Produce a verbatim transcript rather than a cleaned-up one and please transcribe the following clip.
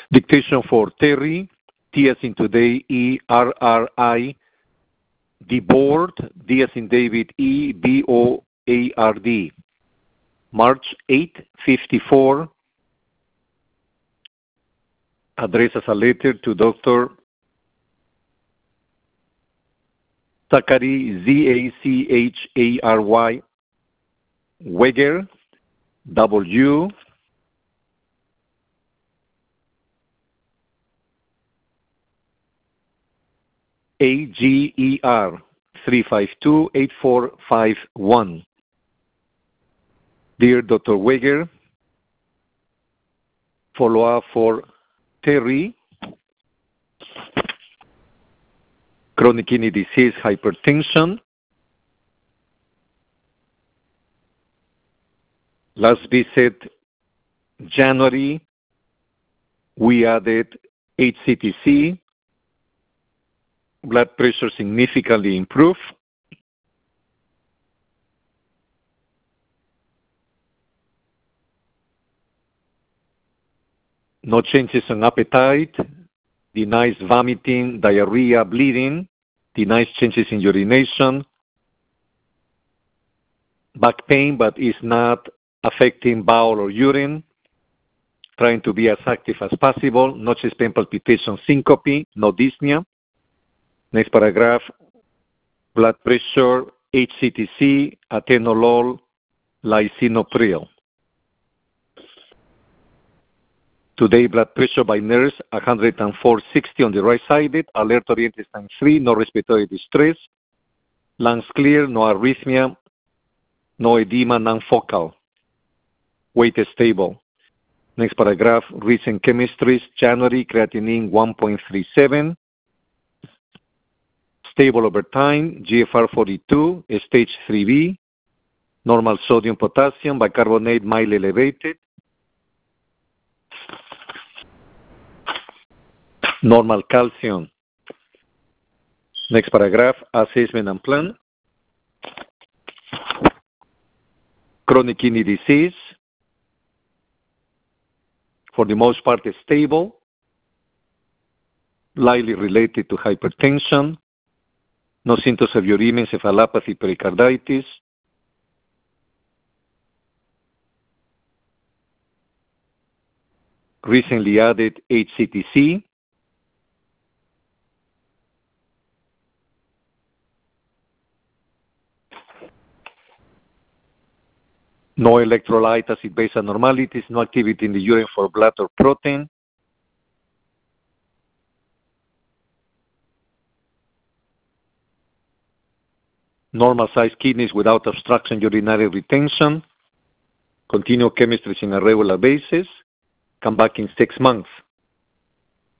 Dictation for Terry, T as in today, E, R, R, I, D board, D as in David, E, B, O, A, R, D. March eighth, fifty-four, address as a letter to Doctor Zachary, Z A C H A R Y, Weger, W, A G E R, three five two, eight four five one. Dear Doctor Weger, follow-up for Terry, chronic kidney disease, hypertension. Last visit, January, we added H C T C, blood pressure significantly improved. No changes in appetite, denies vomiting, diarrhea, bleeding, denies changes in urination, back pain, but is not affecting bowel or urine, trying to be as active as possible, no chest pain, palpitation, syncope, no dyspnea. Next paragraph, blood pressure, H C T C, atenolol, lisinopril. Today, blood pressure by nurse, one oh four sixty on the right sided, alert oriented time three, no respiratory distress, lungs clear, no arrhythmia, no edema, non-focal, weight stable. Next paragraph, recent chemistries, January, creatinine one point three seven, stable over time, G F R forty-two, stage three B, normal sodium, potassium, bicarbonate mildly elevated, normal calcium. Next paragraph, assessment and plan. Chronic kidney disease, for the most part stable, likely related to hypertension, no symptoms of uremia, encephalopathy, pericarditis. Recently added H C T C. No electrolyte acid-base abnormalities, no activity in the urine for blood or protein. Normal-sized kidneys without obstruction, urinary retention. Continue chemistry on a regular basis. Come back in six months.